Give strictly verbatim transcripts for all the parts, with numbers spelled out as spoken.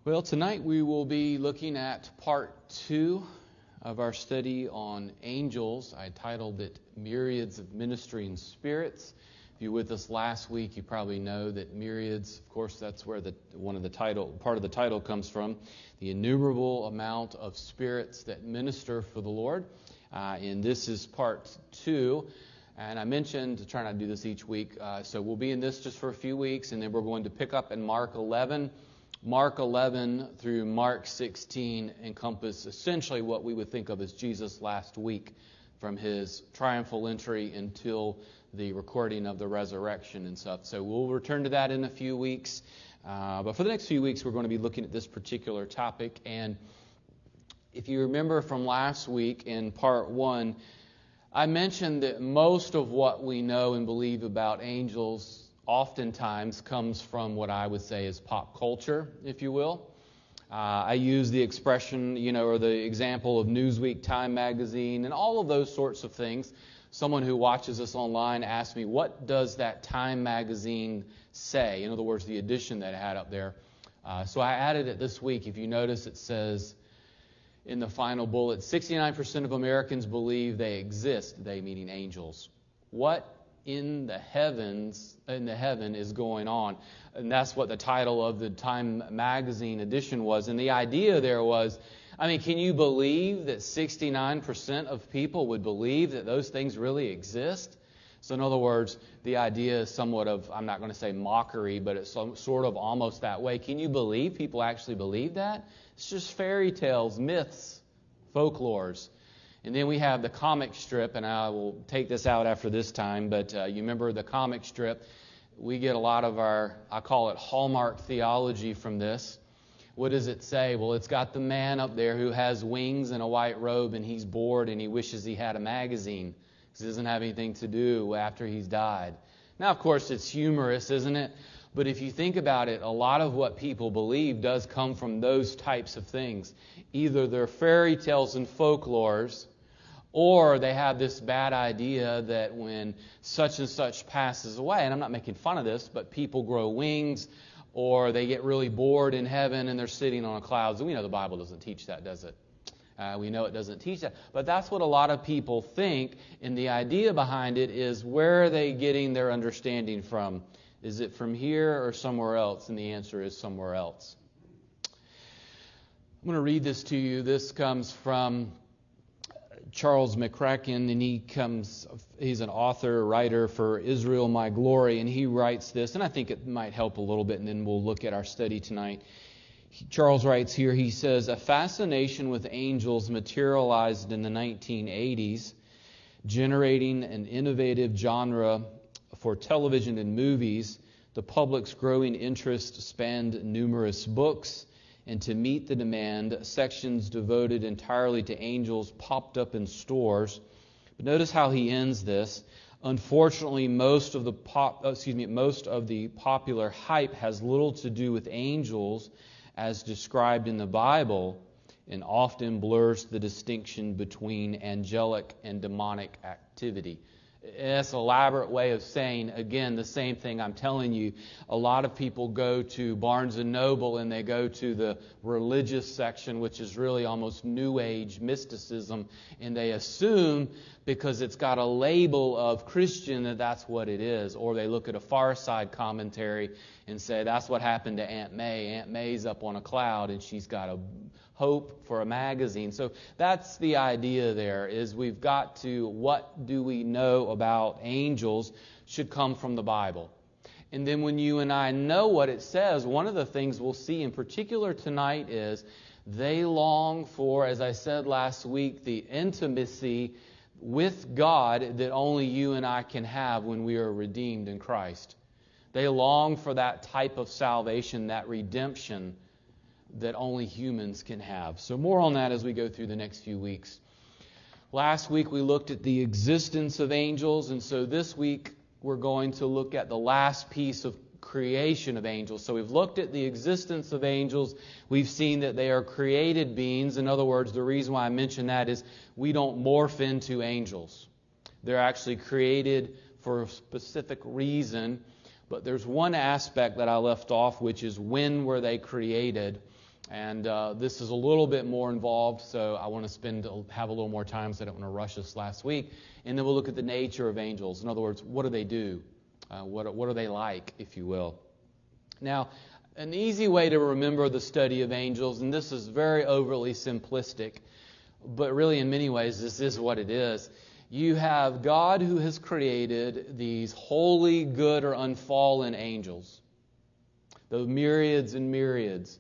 Well, tonight we will be looking at part two of our study on angels. I titled it Myriads of Ministering Spirits. If you were with us last week, you probably know that myriads, of course, that's where the one of the title, part of the title comes from, the innumerable amount of spirits that minister for the Lord. Uh, and this is part two. And I mentioned to try not to do this each week, uh, so we'll be in this just for a few weeks, and then we're going to pick up in Mark eleven. Mark eleven through Mark sixteen encompass essentially what we would think of as Jesus' last week from his triumphal entry until the recording of the resurrection and stuff. So we'll return to that in a few weeks. Uh, but for the next few weeks, we're going to be looking at this particular topic. And if you remember from last week in part one, I mentioned that most of what we know and believe about angels oftentimes comes from what I would say is pop culture, if you will. Uh, I use the expression, you know, or the example of Newsweek, Time Magazine, and all of those sorts of things. Someone who watches us online asked me, what does that Time Magazine say? In other words, the edition that it had up there. Uh, so I added it this week. If you notice, it says in the final bullet, sixty-nine percent of Americans believe they exist, they meaning angels. What in the heavens, in the heaven is going on? And that's what the title of the Time Magazine edition was. And the idea there was, I mean, can you believe that sixty-nine percent of people would believe that those things really exist? So in other words, the idea is somewhat of, I'm not going to say mockery, but it's some, sort of almost that way. Can you believe people actually believe that? It's just fairy tales, myths, folklores. And then we have the comic strip, and I will take this out after this time, but uh, you remember the comic strip. We get a lot of our, I call it Hallmark theology from this. What does it say? Well, it's got the man up there who has wings and a white robe, and he's bored, and he wishes he had a magazine because he doesn't have anything to do after he's died. Now, of course, it's humorous, isn't it? But if you think about it, a lot of what people believe does come from those types of things. Either they're fairy tales and folklores, or they have this bad idea that when such and such passes away, and I'm not making fun of this, but people grow wings, or they get really bored in heaven and they're sitting on clouds. And we know the Bible doesn't teach that, does it? Uh, we know it doesn't teach that. But that's what a lot of people think, and the idea behind it is, where are they getting their understanding from? Is it from here or somewhere else? And the answer is somewhere else. I'm going to read this to you. This comes from Charles McCracken, and he comes, he's an author, writer for Israel My Glory, and he writes this, and I think it might help a little bit, and then we'll look at our study tonight. He, Charles writes here, he says, a fascination with angels materialized in the nineteen eighties, generating an innovative genre for television and movies. The public's growing interest spanned numerous books, and to meet the demand, sections devoted entirely to angels popped up in stores. But notice how he ends this. Unfortunately, most of the pop, excuse me, most of the popular hype has little to do with angels as described in the Bible, and often blurs the distinction between angelic and demonic activity. It's an elaborate way of saying, again, the same thing I'm telling you. A lot of people go to Barnes and Noble and they go to the religious section, which is really almost New Age mysticism, and they assume because it's got a label of Christian that that's what it is. Or they look at a Far Side commentary and say, that's what happened to Aunt May. Aunt May's up on a cloud and she's got a hope for a magazine. So that's the idea there, is we've got to, what do we know about angels should come from the Bible. And then when you and I know what it says, one of the things we'll see in particular tonight is they long for, as I said last week, the intimacy with God that only you and I can have when we are redeemed in Christ. They long for that type of salvation, that redemption that only humans can have. So more on that as we go through the next few weeks. Last week we looked at the existence of angels, and so this week we're going to look at the last piece of creation of angels. So we've looked at the existence of angels. We've seen that they are created beings. In other words, the reason why I mention that is we don't morph into angels. They're actually created for a specific reason. But there's one aspect that I left off, which is when were they created? And uh, this is a little bit more involved, so I want to spend have a little more time, so I don't want to rush us last week. And then we'll look at the nature of angels. In other words, what do they do? Uh, what, what are they like, if you will? Now, an easy way to remember the study of angels, and this is very overly simplistic, but really in many ways this is what it is. You have God who has created these holy, good, or unfallen angels. The myriads and myriads.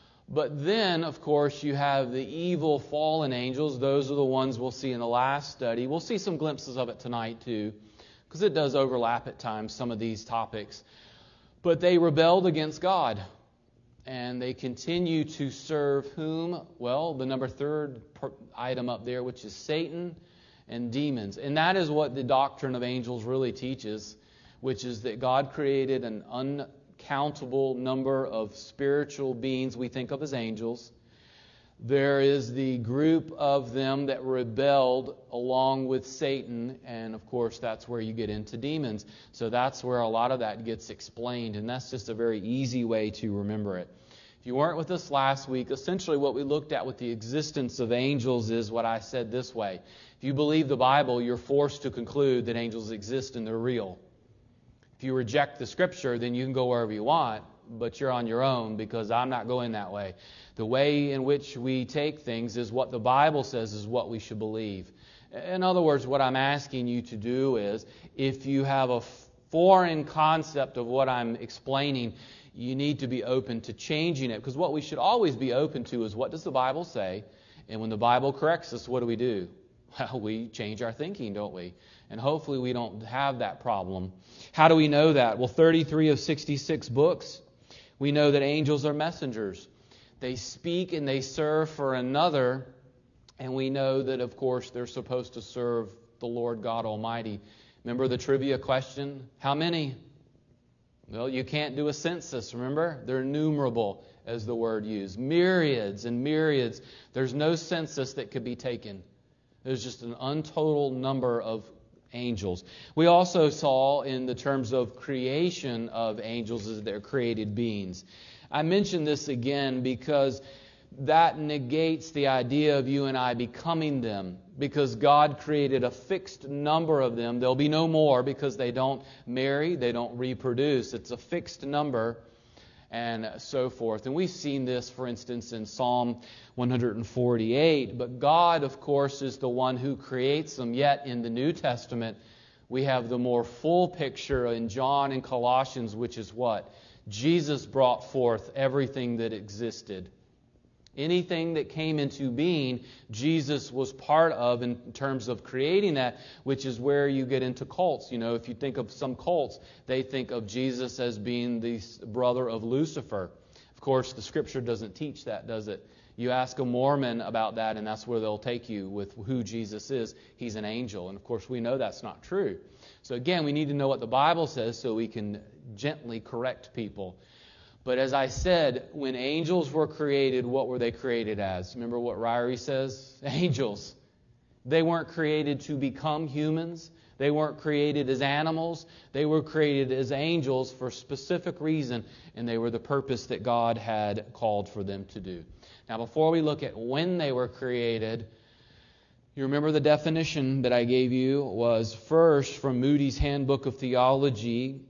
But then, of course, you have the evil fallen angels. Those are the ones we'll see in the last study. We'll see some glimpses of it tonight too, because it does overlap at times, some of these topics. But they rebelled against God, and they continue to serve whom? Well, the number third item up there, which is Satan and demons. And that is what the doctrine of angels really teaches, which is that God created an un countable number of spiritual beings we think of as angels. There is the group of them that rebelled along with Satan, and of course that's where you get into demons. So that's where a lot of that gets explained, and that's just a very easy way to remember it. If you weren't with us last week, essentially what we looked at with the existence of angels is what I said this way. If you believe the Bible, you're forced to conclude that angels exist and they're real. If you reject the Scripture, then you can go wherever you want, but you're on your own, because I'm not going that way. The way in which we take things is what the Bible says is what we should believe. In other words, what I'm asking you to do is, if you have a foreign concept of what I'm explaining, you need to be open to changing it, because what we should always be open to is, what does the Bible say? And when the Bible corrects us, what do we do? Well, we change our thinking, don't we? And hopefully we don't have that problem. How do we know that? Well, thirty-three of sixty-six books, we know that angels are messengers. They speak and they serve for another, and we know that, of course, they're supposed to serve the Lord God Almighty. Remember the trivia question? How many? Well, you can't do a census, remember? They're innumerable, as the word used. Myriads and myriads. There's no census that could be taken. There's just an untotal number of angels. We also saw in the terms of creation of angels as they're created beings. I mention this again because that negates the idea of you and I becoming them, because God created a fixed number of them. There'll be no more, because they don't marry, they don't reproduce. It's a fixed number, and so forth. And we've seen this, for instance, in Psalm one forty-eight. But God, of course, is the one who creates them. Yet in the New Testament, we have the more full picture in John and Colossians, which is what? Jesus brought forth everything that existed. Anything that came into being, Jesus was part of in terms of creating that, which is where you get into cults. You know, if you think of some cults, they think of Jesus as being the brother of Lucifer. Of course, the Scripture doesn't teach that, does it? You ask a Mormon about that, and that's where they'll take you with who Jesus is. He's an angel. And of course, we know that's not true. So again, we need to know what the Bible says so we can gently correct people. But as I said, when angels were created, what were they created as? Remember what Ryrie says? Angels. They weren't created to become humans. They weren't created as animals. They were created as angels for a specific reason, and they were the purpose that God had called for them to do. Now, before we look at when they were created, you remember the definition that I gave you was first from Moody's Handbook of Theology.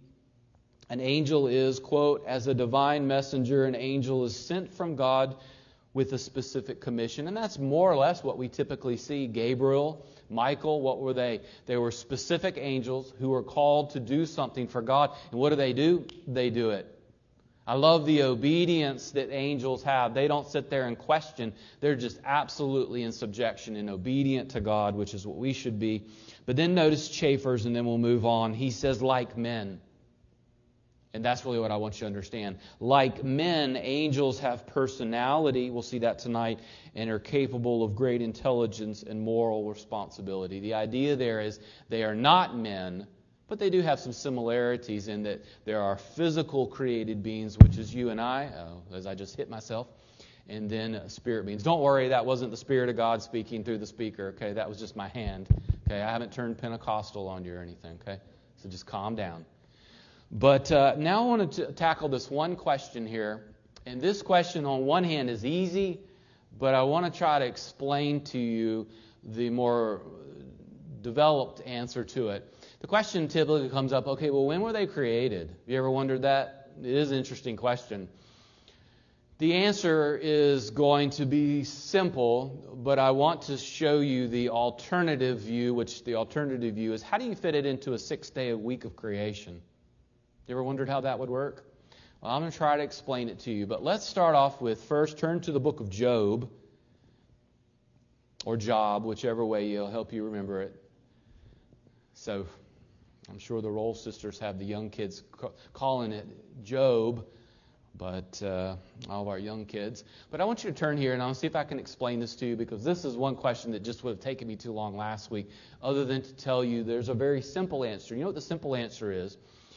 An angel is, quote, as a divine messenger, an angel is sent from God with a specific commission. And that's more or less what we typically see. Gabriel, Michael, what were they? They were specific angels who were called to do something for God. And what do they do? They do it. I love the obedience that angels have. They don't sit there and question. They're just absolutely in subjection and obedient to God, which is what we should be. But then notice Chaffers, and then we'll move on. He says, like men. And that's really what I want you to understand. Like men, angels have personality. We'll see that tonight. And are capable of great intelligence and moral responsibility. The idea there is they are not men, but they do have some similarities in that there are physical created beings, which is you and I, oh, as I just hit myself, and then spirit beings. Don't worry, that wasn't the Spirit of God speaking through the speaker, okay? That was just my hand, okay? I haven't turned Pentecostal on you or anything, okay? So just calm down. But uh, now I want to tackle this one question here, And this question on one hand is easy, but I want to try to explain to you the more developed answer to it. The question typically comes up, okay, well, when were they created? Have you ever wondered that? It is an interesting question. The answer is going to be simple, but I want to show you the alternative view, which the alternative view is, how do you fit it into a six-day week of creation? You ever wondered how that would work? Well, I'm going to try to explain it to you, but let's start off with, first, turn to the book of Job, or Job, whichever way will help you remember it. So, I'm sure the Roll sisters have the young kids calling it Job, but uh, all of our young kids. But I want you to turn here, and I'll see if I can explain this to you, because this is one question that just would have taken me too long last week, other than to tell you there's a very simple answer. You know what the simple answer is?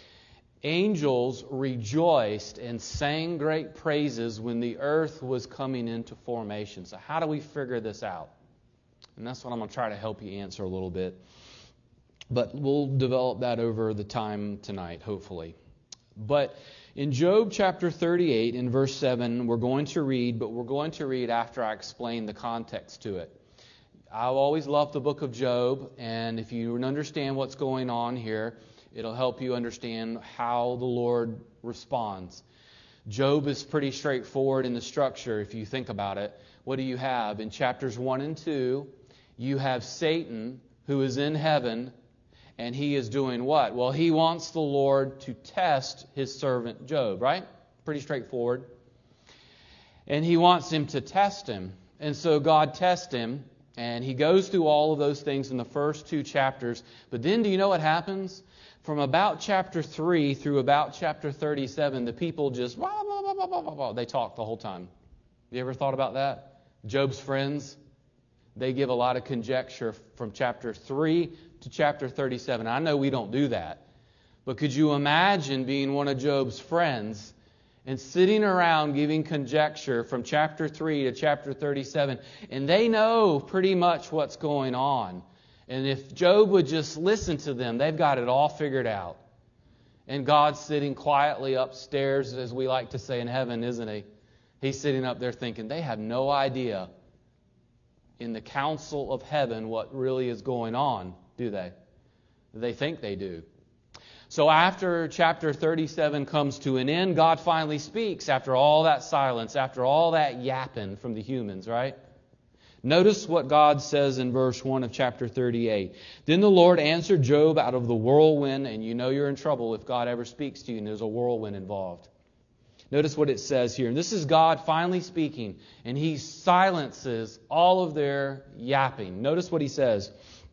Angels rejoiced and sang great praises when the earth was coming into formation. So how do we figure this out? And that's what I'm going to try to help you answer a little bit. But we'll develop that over the time tonight, hopefully. But in Job chapter thirty-eight, in verse seven, we're going to read, but we're going to read after I explain the context to it. I've always loved the book of Job, and if you understand what's going on here, it'll help you understand how the Lord responds. Job is pretty straightforward in the structure if you think about it. What do you have? In chapters one and two, you have Satan, who is in heaven, and he is doing what? Well, he wants the Lord to test his servant Job, right? Pretty straightforward. And he wants him to test him. And so God tests him, and he goes through all of those things in the first two chapters. But then do you know what happens? From about chapter three through about chapter thirty-seven, the people just, blah, blah, blah, blah, blah, blah, blah. They talk the whole time. You ever thought about that? Job's friends, they give a lot of conjecture from chapter three to chapter thirty-seven. I know we don't do that. But could you imagine being one of Job's friends and sitting around giving conjecture from chapter three to chapter thirty-seven, and they know pretty much what's going on. And if Job would just listen to them, they've got it all figured out. And God's sitting quietly upstairs, as we like to say in heaven, isn't he? He's sitting up there thinking, they have no idea in the council of heaven what really is going on, do they? They think they do. So after chapter thirty-seven comes to an end, God finally speaks after all that silence, after all that yapping from the humans, right? Notice what God says in verse one of chapter thirty-eight. Then the Lord answered Job out of the whirlwind, and you know you're in trouble if God ever speaks to you and there's a whirlwind involved. Notice what it says here. And this is God finally speaking, and He silences all of their yapping. Notice what He says.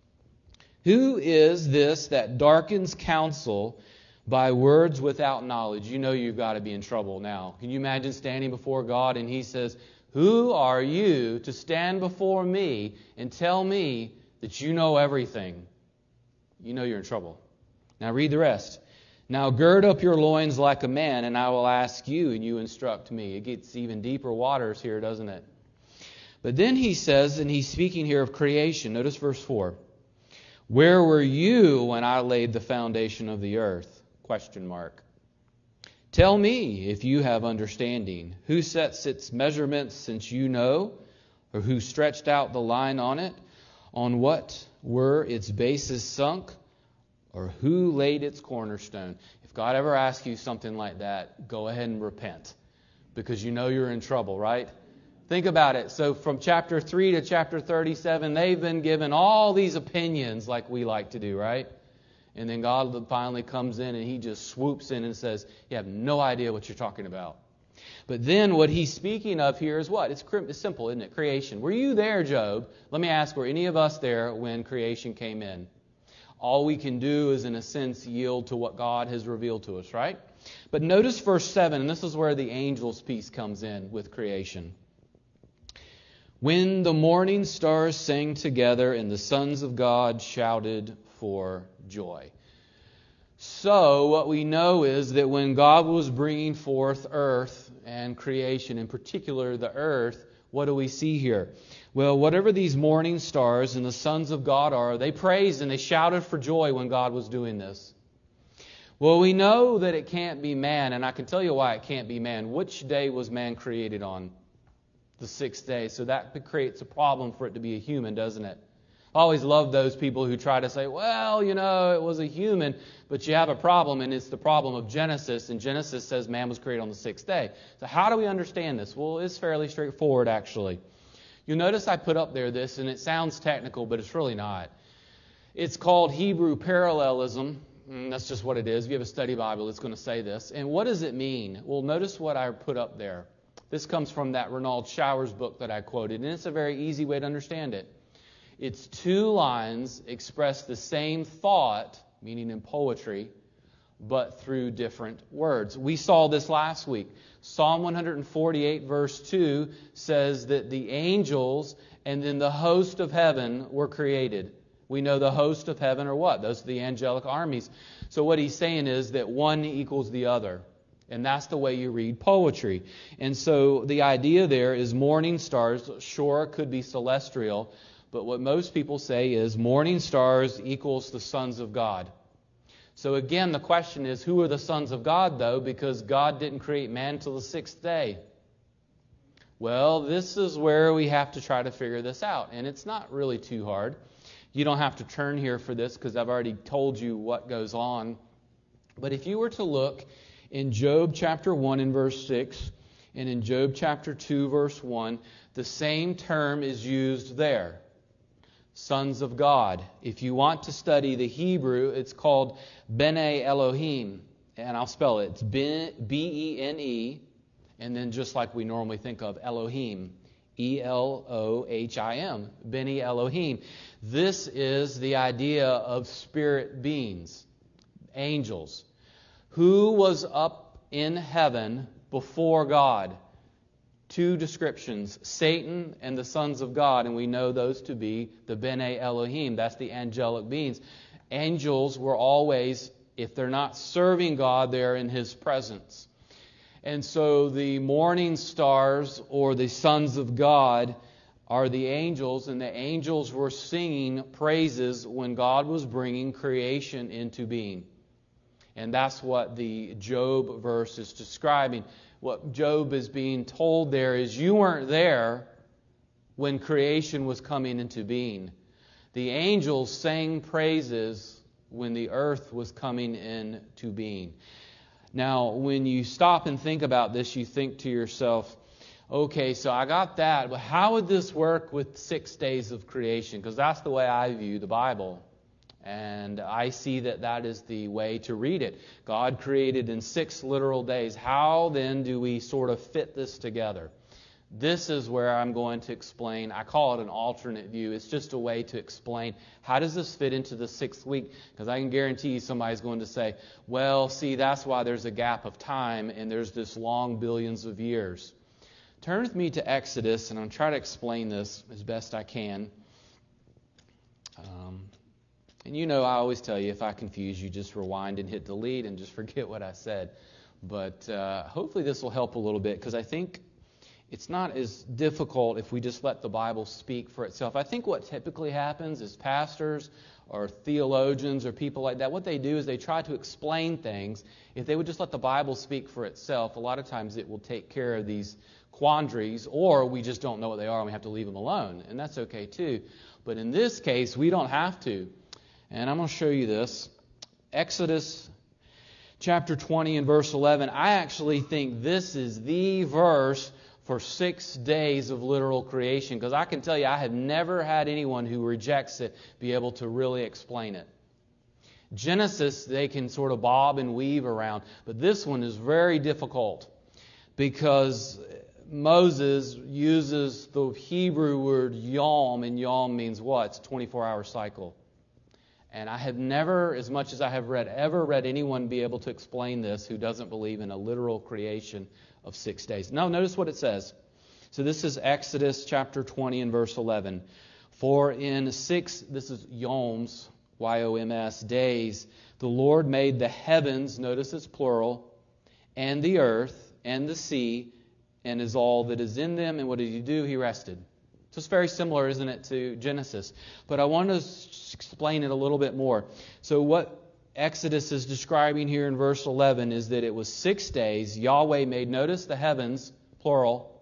Who is this that darkens counsel by words without knowledge? You know you've got to be in trouble now. Can you imagine standing before God and He says, who are you to stand before me and tell me that you know everything? You know you're in trouble. Now read the rest. Now gird up your loins like a man, and I will ask you, and you instruct me. It gets even deeper waters here, doesn't it? But then he says, and he's speaking here of creation. Notice verse four. Where were you when I laid the foundation of the earth? Question mark. Tell me if you have understanding. Who sets its measurements, since you know? Or who stretched out the line on it? On what were its bases sunk? Or who laid its cornerstone? If God ever asks you something like that, go ahead and repent. Because you know you're in trouble, right? Think about it. So from chapter three to chapter thirty-seven, they've been given all these opinions like we like to do, right? And then God finally comes in and He just swoops in and says, you have no idea what you're talking about. But then what He's speaking of here is what? It's, it's simple, isn't it? Creation. Were you there, Job? Let me ask, were any of us there when creation came in? All we can do is, in a sense, yield to what God has revealed to us, right? But notice verse seven, and this is where the angels' piece comes in with creation. When the morning stars sang together and the sons of God shouted for joy. So what we know is that when God was bringing forth earth and creation, in particular the earth, what do we see here? Well, whatever these morning stars and the sons of God are, they praised and they shouted for joy when God was doing this. Well, we know that it can't be man, and I can tell you why it can't be man. Which day was man created on? The sixth day. So that creates a problem for it to be a human, doesn't it? I always love those people who try to say, well, you know, it was a human, but you have a problem, and it's the problem of Genesis, and Genesis says man was created on the sixth day. So how do we understand this? Well, it's fairly straightforward, actually. You'll notice I put up there this, and it sounds technical, but it's really not. It's called Hebrew parallelism. Mm, that's just what it is. If you have a study Bible, it's going to say this. And what does it mean? Well, notice what I put up there. This comes from that Renald Showers book that I quoted, and it's a very easy way to understand it. It's two lines express the same thought, meaning in poetry, but through different words. We saw this last week. Psalm one forty-eight verse two says that the angels and then the host of heaven were created. We know the host of heaven are what? Those are the angelic armies. So what he's saying is that one equals the other. And that's the way you read poetry. And so the idea there is morning stars. Sure, it could be celestial. But what most people say is morning stars equals the sons of God. So again, the question is, who are the sons of God, though? Because God didn't create man until the sixth day. Well, this is where we have to try to figure this out. And it's not really too hard. You don't have to turn here for this because I've already told you what goes on. But if you were to look in Job chapter one and verse six and in Job chapter two verse one, the same term is used there. Sons of God. If you want to study the Hebrew, it's called Bene Elohim. And I'll spell it. It's B E N E, and then just like we normally think of Elohim. E L O H I M. Bene Elohim. This is the idea of spirit beings, angels. Who was up in heaven before God? Two descriptions, Satan and the sons of God, and we know those to be the Bene Elohim. That's the angelic beings. Angels were always, if they're not serving God, they're in His presence. And so the morning stars or the sons of God are the angels, and the angels were singing praises when God was bringing creation into being. And that's what the Job verse is describing. What Job is being told there is you weren't there when creation was coming into being. The angels sang praises when the earth was coming into being. Now, when you stop and think about this, you think to yourself, okay, so I got that, but how would this work with six days of creation? Because that's the way I view the Bible. And I see that that is the way to read it. God created in six literal days. How then do we sort of fit this together? This is where I'm going to explain. I call it an alternate view. It's just a way to explain how does this fit into the sixth week? Because I can guarantee you somebody's going to say, well, see, that's why there's a gap of time and there's this long billions of years. Turn with me to Exodus, and I'm going to try to explain this as best I can. Um... And you know, I always tell you, if I confuse you, just rewind and hit delete and just forget what I said. But uh, hopefully this will help a little bit, because I think it's not as difficult if we just let the Bible speak for itself. I think what typically happens is pastors or theologians or people like that, what they do is they try to explain things. If they would just let the Bible speak for itself, a lot of times it will take care of these quandaries, or we just don't know what they are and we have to leave them alone. And that's okay too. But in this case, we don't have to. And I'm going to show you this. Exodus chapter twenty and verse eleven. I actually think this is the verse for six days of literal creation. Because I can tell you, I have never had anyone who rejects it be able to really explain it. Genesis, they can sort of bob and weave around. But this one is very difficult. Because Moses uses the Hebrew word yom. And yom means what? It's a twenty-four hour cycle. And I have never, as much as I have read, ever read anyone be able to explain this who doesn't believe in a literal creation of six days. Now, notice what it says. So this is Exodus chapter twenty and verse eleven. For in six, this is yoms, Y O M S, days, the Lord made the heavens, notice it's plural, and the earth, and the sea, and is all that is in them. And what did He do? He rested. So it's very similar, isn't it, to Genesis? But I want to explain it a little bit more. So what Exodus is describing here in verse eleven is that it was six days. Yahweh made, notice the heavens, plural.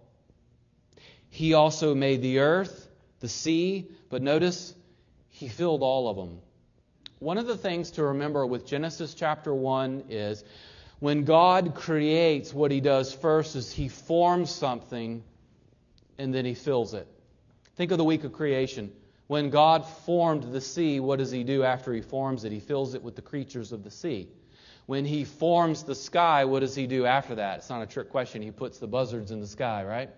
He also made the earth, the sea, but notice He filled all of them. One of the things to remember with Genesis chapter one is when God creates, what He does first is He forms something and then He fills it. Think of the week of creation. When God formed the sea, what does He do after He forms it? He fills it with the creatures of the sea. When He forms the sky, what does He do after that? It's not a trick question. He puts the buzzards in the sky, right?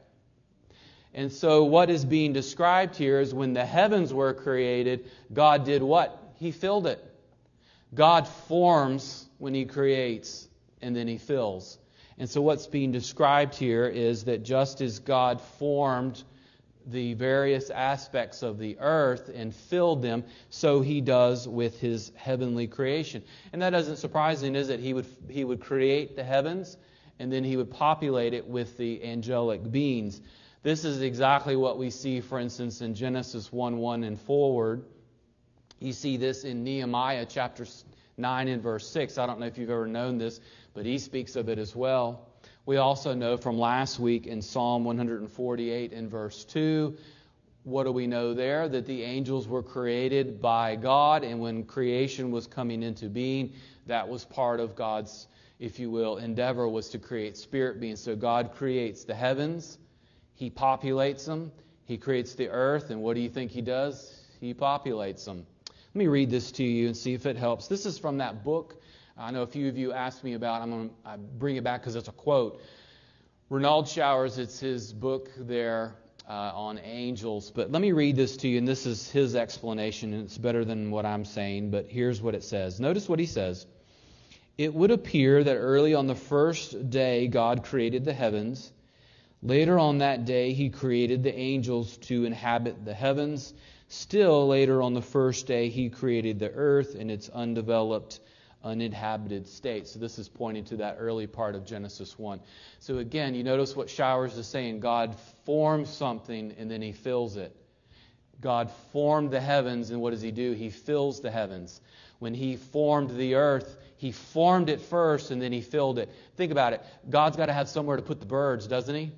And so what is being described here is when the heavens were created, God did what? He filled it. God forms when He creates, and then He fills. And so what's being described here is that just as God formed the various aspects of the earth and filled them, so He does with His heavenly creation. And that doesn't surprise Him, is it? He would, he would create the heavens, and then He would populate it with the angelic beings. This is exactly what we see, for instance, in Genesis one one and forward. You see this in Nehemiah chapter nine and verse six. I don't know if you've ever known this, but he speaks of it as well. We also know from last week in Psalm one forty-eight and verse two, what do we know there? That the angels were created by God, and when creation was coming into being, that was part of God's, if you will, endeavor was to create spirit beings. So God creates the heavens, He populates them, He creates the earth, and what do you think He does? He populates them. Let me read this to you and see if it helps. This is from that book I know a few of you asked me about. I'm going to bring it back because it's a quote. Renald Showers, it's his book there uh, on angels. But let me read this to you, and this is his explanation, and it's better than what I'm saying. But here's what it says. Notice what he says. It would appear that early on the first day God created the heavens. Later on that day He created the angels to inhabit the heavens. Still later on the first day He created the earth in its undeveloped, uninhabited state. So this is pointing to that early part of Genesis one. So again, you notice what Showers is saying. God forms something and then He fills it. God formed the heavens, and what does He do? He fills the heavens. When He formed the earth, He formed it first and then He filled it. Think about it. God's got to have somewhere to put the birds, doesn't He?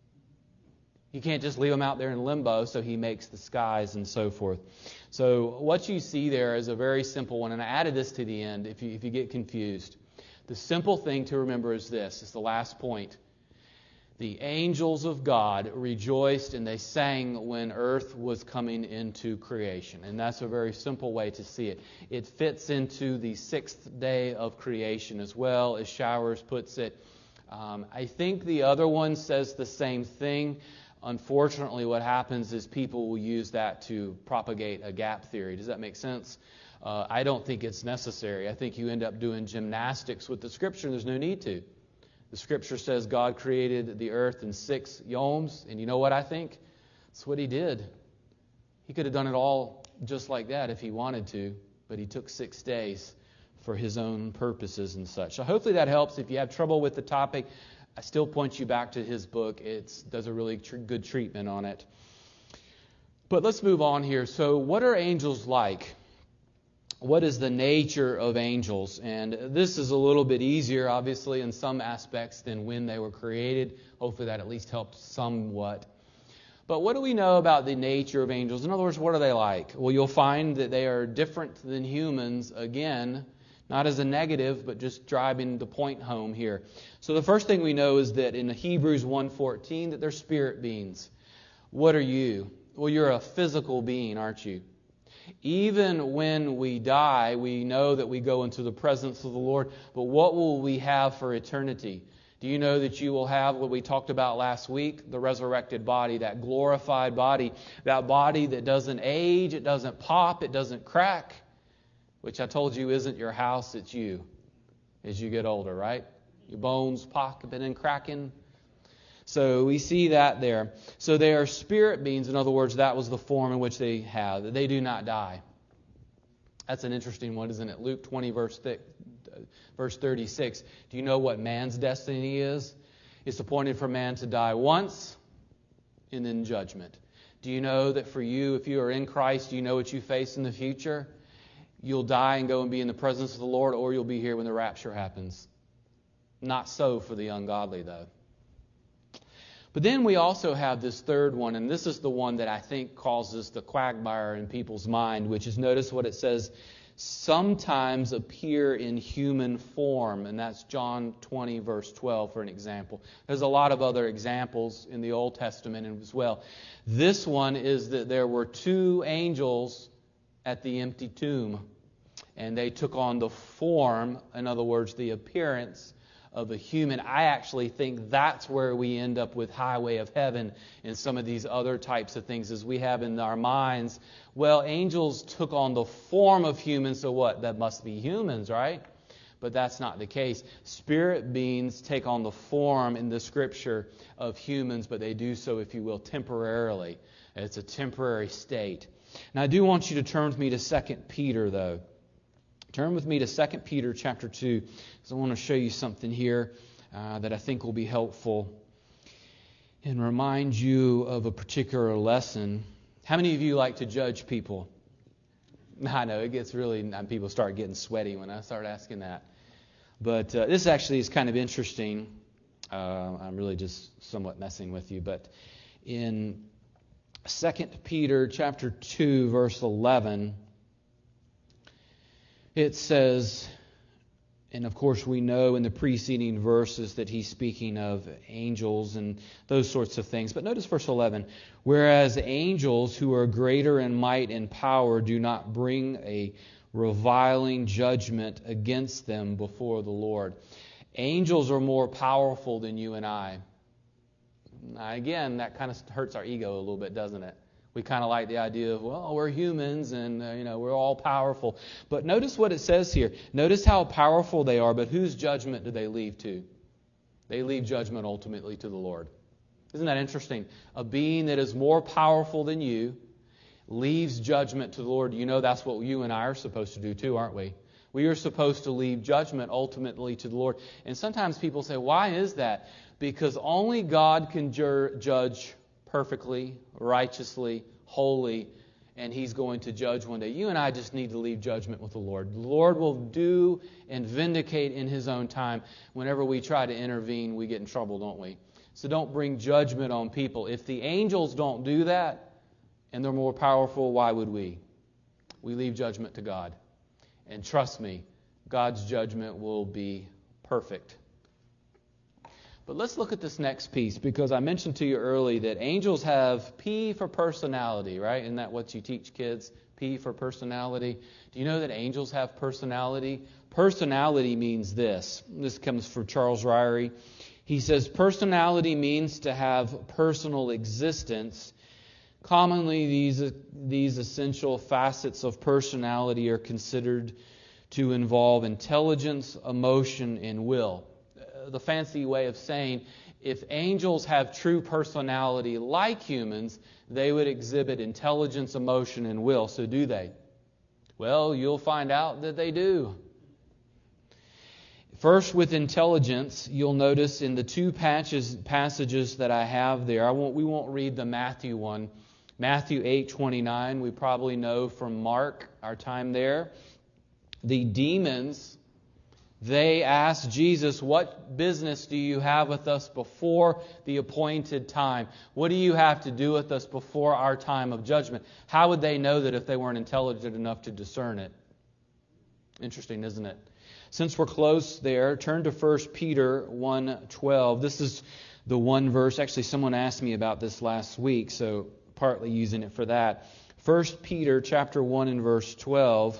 He can't just leave them out there in limbo, so He makes the skies and so forth. So what you see there is a very simple one, and I added this to the end if you, if you get confused. The simple thing to remember is this. It's the last point. The angels of God rejoiced and they sang when earth was coming into creation. And that's a very simple way to see it. It fits into the sixth day of creation as well, as Showers puts it. Um, I think the other one says the same thing. Unfortunately, what happens is people will use that to propagate a gap theory. Does that make sense? Uh, I don't think it's necessary. I think you end up doing gymnastics with the Scripture. There's no need to. The Scripture says God created the earth in six yoms. And you know what I think? That's what He did. He could have done it all just like that if He wanted to. But He took six days for His own purposes and such. So hopefully that helps. If you have trouble with the topic, I still point you back to his book. It does a really tr- good treatment on it. But let's move on here. So what are angels like? What is the nature of angels? And this is a little bit easier, obviously, in some aspects than when they were created. Hopefully that at least helped somewhat. But what do we know about the nature of angels? In other words, what are they like? Well, you'll find that they are different than humans, again, not as a negative, but just driving the point home here. So the first thing we know is that in Hebrews one fourteen, that they're spirit beings. What are you? Well, you're a physical being, aren't you? Even when we die, we know that we go into the presence of the Lord. But what will we have for eternity? Do you know that you will have what we talked about last week? The resurrected body, that glorified body, that body that doesn't age, it doesn't pop, it doesn't crack. Which I told you isn't your house, it's you as you get older, right? Your bones popping and cracking. So we see that there. So they are spirit beings. In other words, that was the form in which they have. They do not die. That's an interesting one, isn't it? Luke twenty, verse thirty-six. Do you know what man's destiny is? It's appointed for man to die once and then judgment. Do you know that for you, if you are in Christ, do you know what you face in the future? you'll die and go and be in the presence of the Lord, or you'll be here when the rapture happens. Not so for the ungodly, though. But then we also have this third one, and this is the one that I think causes the quagmire in people's mind, which is, notice what it says, sometimes appear in human form. And that's John twenty, verse twelve, for an example. There's a lot of other examples in the Old Testament as well. This one is that there were two angels at the empty tomb, and they took on the form, in other words, the appearance of a human. I actually think that's where we end up with Highway of Heaven and some of these other types of things, as we have in our minds. Well, angels took on the form of humans, so what? That must be humans, right? But that's not the case. Spirit beings take on the form in the Scripture of humans, but they do so, if you will, temporarily. It's a temporary state. Now, I do want you to turn with me to Second Peter, though. Turn with me to Second Peter chapter two, because I want to show you something here uh, that I think will be helpful and remind you of a particular lesson. How many of you like to judge people? I know, it gets really, people start getting sweaty when I start asking that. But uh, this actually is kind of interesting. Uh, I'm really just somewhat messing with you. But in Second Peter chapter two, verse eleven, it says, and of course we know in the preceding verses that he's speaking of angels and those sorts of things. But notice verse eleven, whereas angels who are greater in might and power do not bring a reviling judgment against them before the Lord. Angels are more powerful than you and I. Now, again, that kind of hurts our ego a little bit, doesn't it? We kind of like the idea of, well, we're humans and, uh, you know, we're all powerful. But notice what it says here. Notice how powerful they are, but whose judgment do they leave to? They leave judgment ultimately to the Lord. Isn't that interesting? A being that is more powerful than you leaves judgment to the Lord. You know that's what you and I are supposed to do too, aren't we? We are supposed to leave judgment ultimately to the Lord. And sometimes people say, why is that? Because only God can ju- judge perfectly, righteously, holy, and He's going to judge one day. You and I just need to leave judgment with the Lord. The Lord will do and vindicate in His own time. Whenever we try to intervene, we get in trouble, don't we? So don't bring judgment on people. If the angels don't do that, and they're more powerful, why would we? We leave judgment to God. And trust me, God's judgment will be perfect. But let's look at this next piece, because I mentioned to you early that angels have P for personality, right? Isn't that what you teach kids? P for personality. Do you know that angels have personality? Personality means this. This comes from Charles Ryrie. He says, personality means to have personal existence. Commonly, these, these essential facets of personality are considered to involve intelligence, emotion, and will. The fancy way of saying, if angels have true personality like humans, they would exhibit intelligence, emotion, and will. So do they? Well, you'll find out that they do. First, with intelligence, you'll notice in the two patches, passages that I have there, I won't, we won't read the Matthew one. Matthew eight twenty-nine, we probably know from Mark, our time there. The demons, they asked Jesus, what business do you have with us before the appointed time? What do you have to do with us before our time of judgment? How would they know that if they weren't intelligent enough to discern it? Interesting, isn't it? Since we're close there, turn to First Peter one twelve. This is the one verse. Actually, someone asked me about this last week, so partly using it for that. First Peter chapter one and verse twelve.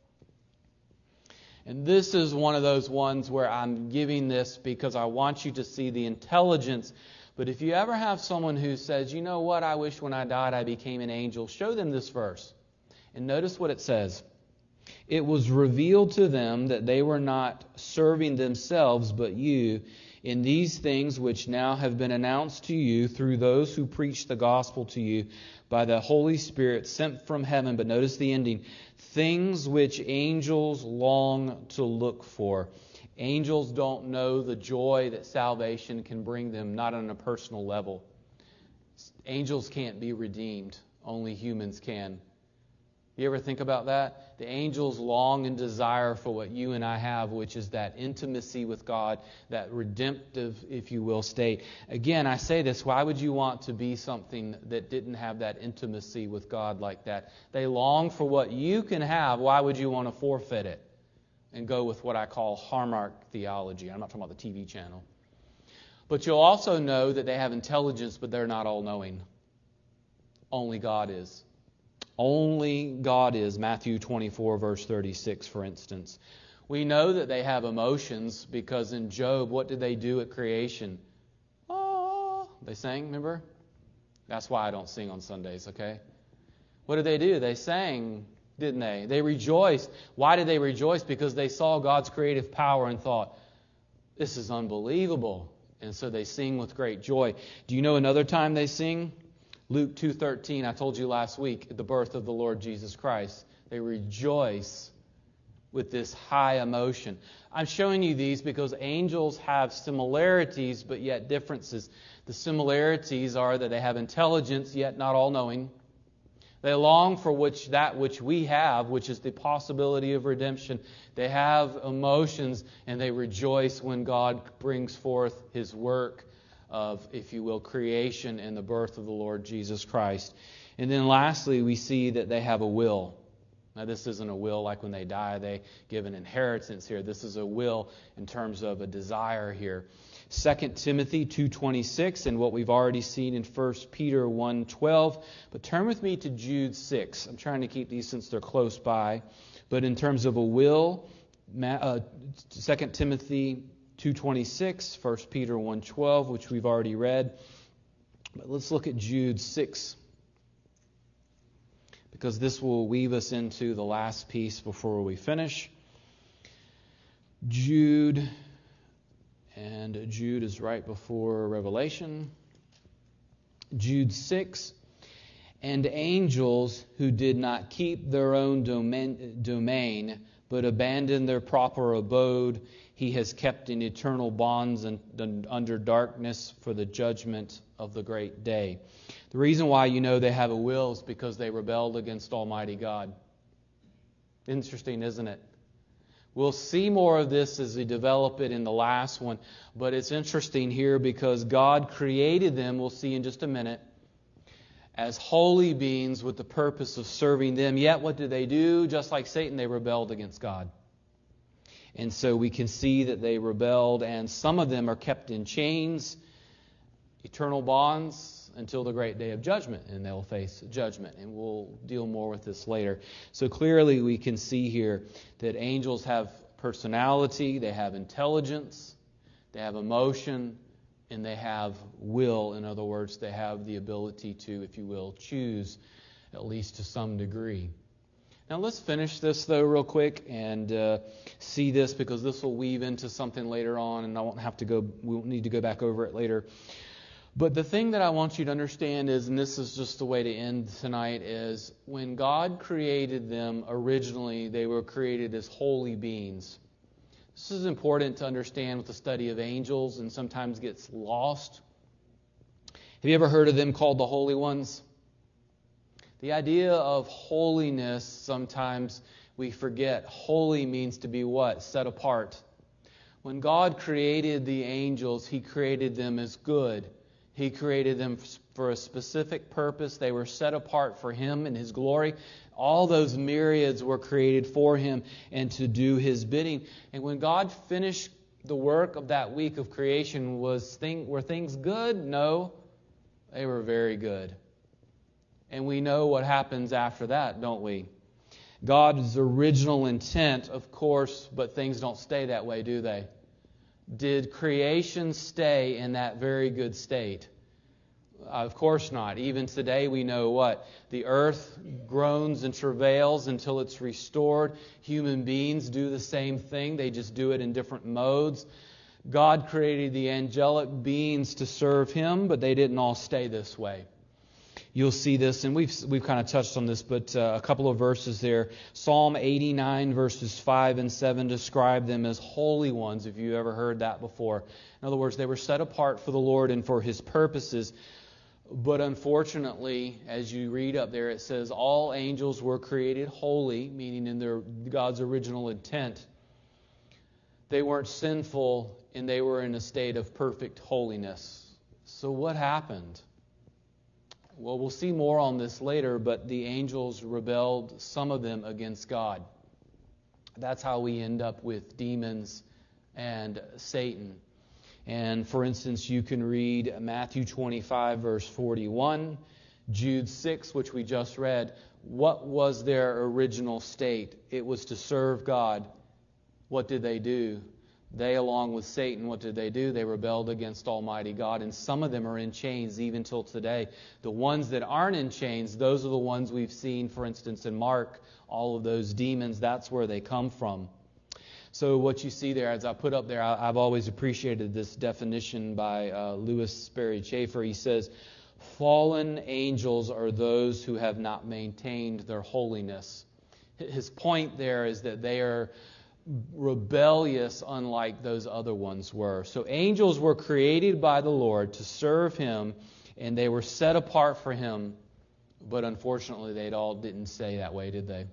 And this is one of those ones where I'm giving this because I want you to see the intelligence. But if you ever have someone who says, you know what, I wish when I died I became an angel, show them this verse. And notice what it says. It was revealed to them that they were not serving themselves but you in these things which now have been announced to you through those who preach the gospel to you by the Holy Spirit sent from heaven. But notice the ending. Things which angels long to look for. Angels don't know the joy that salvation can bring them, not on a personal level. Angels can't be redeemed. Only humans can. You ever think about that? The angels long and desire for what you and I have, which is that intimacy with God, that redemptive, if you will, state. Again, I say this, why would you want to be something that didn't have that intimacy with God like that? They long for what you can have. Why would you want to forfeit it and go with what I call Hallmark theology? I'm not talking about the T V channel. But you'll also know that they have intelligence, but they're not all-knowing. Only God is. Only God is. Matthew twenty-four, verse thirty-six, for instance. We know that they have emotions because in Job, what did they do at creation? Oh, they sang, remember? That's why I don't sing on Sundays, okay? What did they do? They sang, didn't they? They rejoiced. Why did they rejoice? Because they saw God's creative power and thought, this is unbelievable. And so they sing with great joy. Do you know another time they sing? Luke two thirteen, I told you last week, at the birth of the Lord Jesus Christ. They rejoice with this high emotion. I'm showing you these because angels have similarities, but yet differences. The similarities are that they have intelligence, yet not all-knowing. They long for which that which we have, which is the possibility of redemption. They have emotions, and they rejoice when God brings forth His work of, if you will, creation and the birth of the Lord Jesus Christ. And then lastly, we see that they have a will. Now, this isn't a will like when they die, they give an inheritance here. This is a will in terms of a desire here. Second Timothy two twenty-six, and what we've already seen in First Peter one twelve. But turn with me to Jude six. I'm trying to keep these since they're close by. But in terms of a will, uh, Second Timothy two twenty-six, First Peter one twelve, which we've already read. But let's look at Jude six, because this will weave us into the last piece before we finish. Jude, and Jude is right before Revelation. Jude six, and angels who did not keep their own domain, domain but abandoned their proper abode, He has kept in eternal bonds and under darkness for the judgment of the great day. The reason why you know they have a will is because they rebelled against Almighty God. Interesting, isn't it? We'll see more of this as we develop it in the last one, but it's interesting here because God created them, we'll see in just a minute, as holy beings with the purpose of serving them. Yet what did they do? Just like Satan, they rebelled against God. And so we can see that they rebelled, and some of them are kept in chains, eternal bonds, until the great day of judgment, and they'll face judgment. And we'll deal more with this later. So clearly we can see here that angels have personality, they have intelligence, they have emotion, and they have will. In other words, they have the ability to, if you will, choose, at least to some degree. Now let's finish this though real quick and uh, see this, because this will weave into something later on, and I won't have to go, we won't need to go back over it later. But the thing that I want you to understand is, and this is just the way to end tonight, is when God created them originally, they were created as holy beings. This is important to understand with the study of angels, and sometimes gets lost. Have you ever heard of them called the Holy Ones? The idea of holiness, sometimes we forget. Holy means to be what? Set apart. When God created the angels, He created them as good. He created them for a specific purpose. They were set apart for Him and His glory. All those myriads were created for Him and to do His bidding. And when God finished the work of that week of creation, was thing, were things good? No, they were very good. And we know what happens after that, don't we? God's original intent, of course, but things don't stay that way, do they? Did creation stay in that very good state? Of course not. Even today we know what? The earth groans and travails until it's restored. Human beings do the same thing. They just do it in different modes. God created the angelic beings to serve Him, but they didn't all stay this way. You'll see this, and we've we've kind of touched on this, but uh, a couple of verses there. Psalm eighty-nine, verses five and seven describe them as holy ones, if you ever heard that before. In other words, they were set apart for the Lord and for His purposes. But unfortunately, as you read up there, it says all angels were created holy, meaning in their God's original intent. They weren't sinful, and they were in a state of perfect holiness. So what happened? Well, we'll see more on this later, but the angels rebelled, some of them against God. That's how we end up with demons and Satan. And for instance, you can read Matthew twenty-five, verse forty-one, Jude six, which we just read. What was their original state? It was to serve God. What did they do? They, along with Satan, what did they do? They rebelled against Almighty God, and some of them are in chains even till today. The ones that aren't in chains, those are the ones we've seen, for instance, in Mark, all of those demons, that's where they come from. So what you see there, as I put up there, I've always appreciated this definition by uh, Louis Sperry Chafer. He says, fallen angels are those who have not maintained their holiness. His point there is that they are rebellious unlike those other ones were. So angels were created by the Lord to serve Him, and they were set apart for Him. But unfortunately, they all didn't stay that way, did they?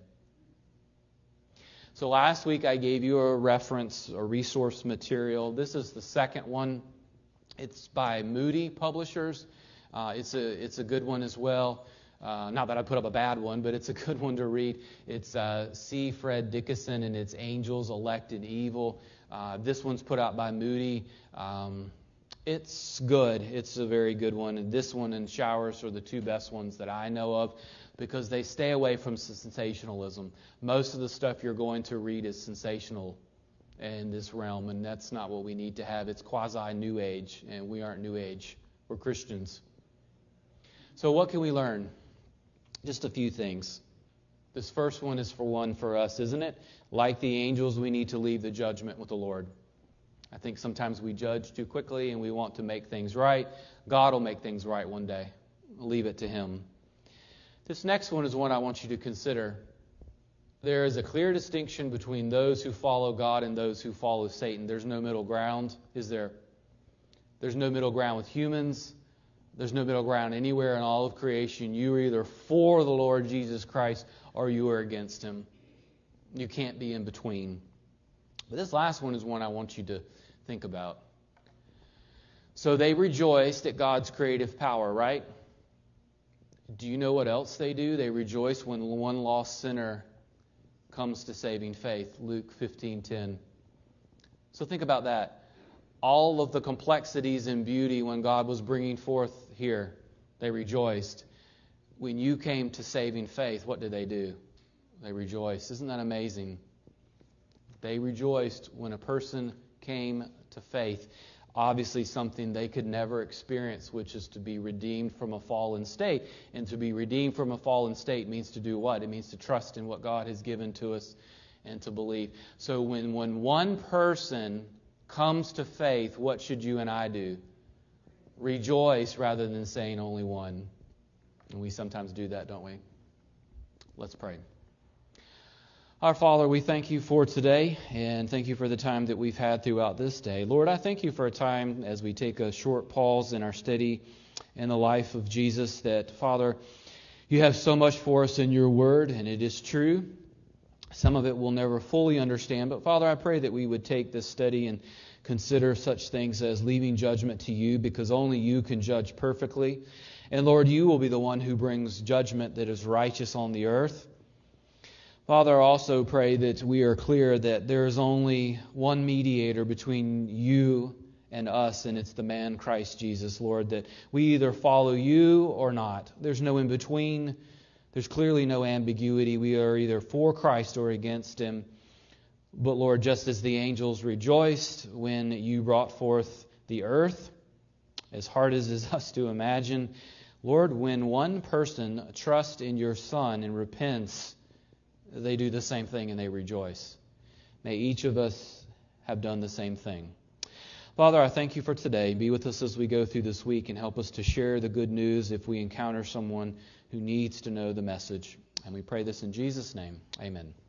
So last week I gave you a reference, a resource material. This is the second one. It's by Moody Publishers. Uh, it's a it's a good one as well. Uh, not that I put up a bad one, but it's a good one to read. It's uh, C. Fred Dickinson and it's Angels, Elect and Evil. Uh, this one's put out by Moody. Um, it's good. It's a very good one. And this one and Showers are the two best ones that I know of, because they stay away from sensationalism. Most of the stuff you're going to read is sensational in this realm, and that's not what we need to have. It's quasi-New Age, and we aren't New Age. We're Christians. So what can we learn? Just a few things. This first one is for one for us, isn't it? Like the angels, we need to leave the judgment with the Lord. I think sometimes we judge too quickly, and we want to make things right. God will make things right one day. Leave it to Him. This next one is one I want you to consider. There is a clear distinction between those who follow God and those who follow Satan. There's no middle ground, is there? There's no middle ground with humans. There's no middle ground anywhere in all of creation. You are either for the Lord Jesus Christ or you are against Him. You can't be in between. But this last one is one I want you to think about. So they rejoiced at God's creative power, right? Do you know what else they do? They rejoice when one lost sinner comes to saving faith. Luke fifteen ten. So think about that. All of the complexities and beauty when God was bringing forth here, they rejoiced. When you came to saving faith, what did they do? They rejoiced. Isn't that amazing? They rejoiced when a person came to faith. Obviously something they could never experience, which is to be redeemed from a fallen state. And to be redeemed from a fallen state means to do what? It means to trust in what God has given to us and to believe. So when, when one person comes to faith, what should you and I do? Rejoice rather than saying only one. And we sometimes do that, don't we? Let's pray. Our Father, we thank you for today, and thank you for the time that we've had throughout this day. Lord, I thank you for a time as we take a short pause in our study in the life of Jesus, that, Father, you have so much for us in your word, and it is true. Some of it we'll never fully understand, but Father, I pray that we would take this study and consider such things as leaving judgment to you, because only you can judge perfectly. And Lord, you will be the one who brings judgment that is righteous on the earth. Father, I also pray that we are clear that there is only one mediator between you and us, and it's the man Christ Jesus, Lord, that we either follow you or not. There's no in between. There's clearly no ambiguity. We are either for Christ or against Him. But Lord, just as the angels rejoiced when you brought forth the earth, as hard as it is us to imagine, Lord, when one person trusts in your Son and repents, they do the same thing and they rejoice. May each of us have done the same thing. Father, I thank you for today. Be with us as we go through this week and help us to share the good news if we encounter someone who needs to know the message. And we pray this in Jesus' name. Amen.